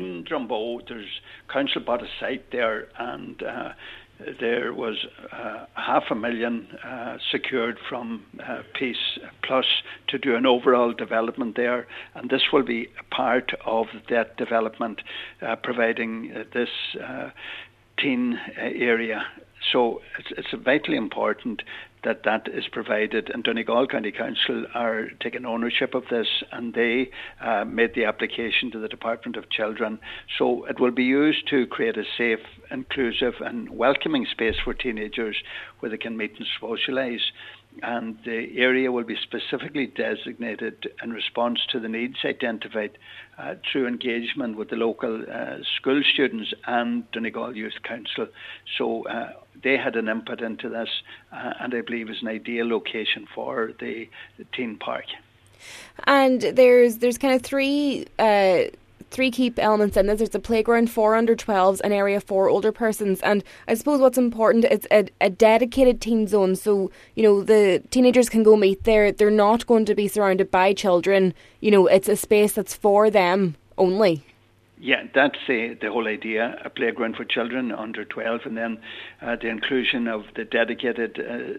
in Drumbo, there's council bought a site there, and there was 500,000 secured from Peace Plus to do an overall development there, and this will be a part of that development, providing this teen area. So it's vitally important that is provided, and Donegal County Council are taking ownership of this, and they made the application to the Department of Children. So it will be used to create a safe, inclusive and welcoming space for teenagers where they can meet and socialise. And the area will be specifically designated in response to the needs identified through engagement with the local school students and Donegal Youth Council. So they had an input into this, and I believe is an ideal location for the teen park. And there's kind of three key elements in this. There's a playground for under 12s, an area for older persons, and I suppose what's important is a dedicated teen zone. So, the teenagers can go meet there. They're not going to be surrounded by children. It's a space that's for them only. Yeah, that's the whole idea, a playground for children under 12, and then the inclusion of the dedicated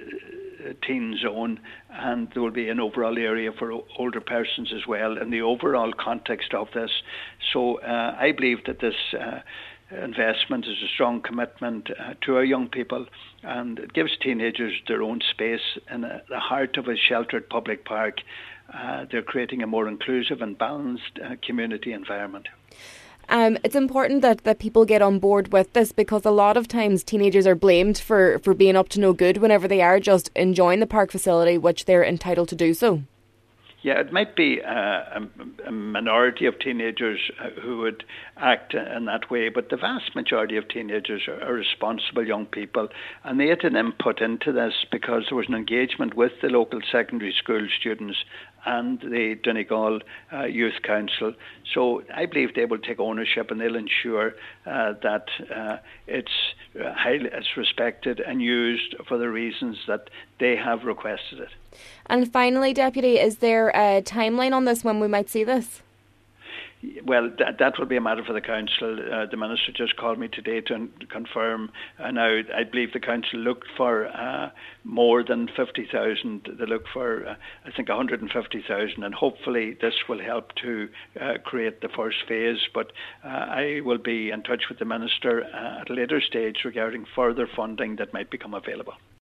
teen zone, and there will be an overall area for older persons as well in the overall context of this. So I believe that this investment is a strong commitment to our young people, and it gives teenagers their own space in the heart of a sheltered public park. They're creating a more inclusive and balanced community environment. It's important that people get on board with this, because a lot of times teenagers are blamed for being up to no good whenever they are just enjoying the park facility, which they're entitled to do so. Yeah, it might be a minority of teenagers who would act in that way, but the vast majority of teenagers are responsible young people, and they had an input into this because there was an engagement with the local secondary school students and the Donegal Youth Council. So I believe they will take ownership, and they'll ensure that it's respected and used for the reasons that they have requested it. And finally, Deputy, is there a timeline on this when we might see this? Well, that will be a matter for the council. The minister just called me today to confirm. Now, I believe the council looked for more than 50,000. They looked for, I think, 150,000, and hopefully this will help to create the first phase. But I will be in touch with the minister at a later stage regarding further funding that might become available.